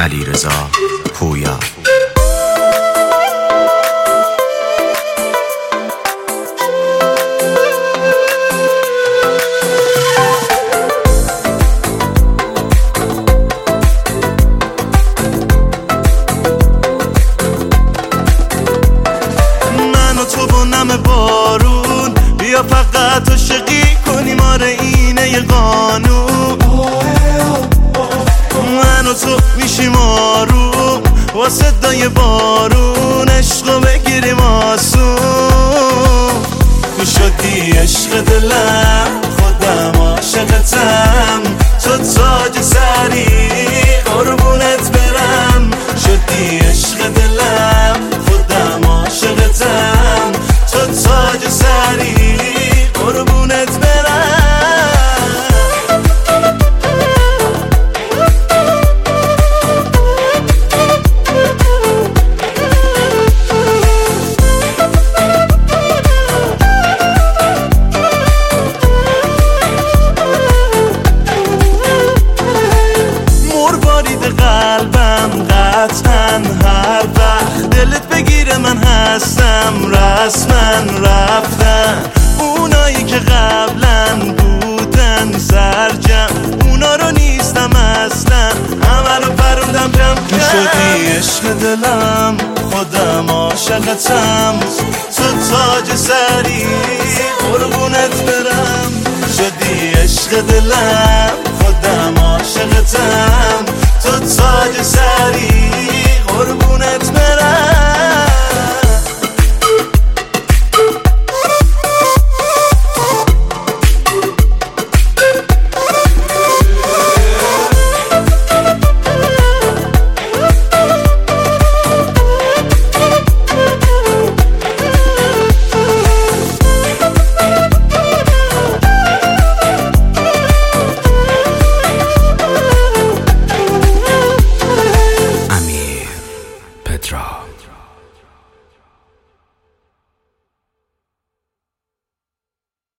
علیرضا پویا. بارون بیا فقط عاشقی کنیم، آره اینه یه قانون. من و تو میشیم آروم با صدای بارون، عشقو بگیریم آسون. تو شدی عشق دلم، خودم عاشقتم، تو تاج سری قربونت برم. شدی عشق دلم، خودم عاشقتم، تو تاج سری قربونت برم. مروارید قلبم قطعا هر وقت دلت بگیره من هستم، رسما رفتن اونایی که قبلا بودن سرجم، اونا رو نیستم اصلا، همه رو پروندم جمع. شدی عشق دلم، خودم عاشقتم، تو تاج سری قربونت برم. شدی عشق دلم، خودم عاشقتم، تو تاج سری قربونت برم. Petra.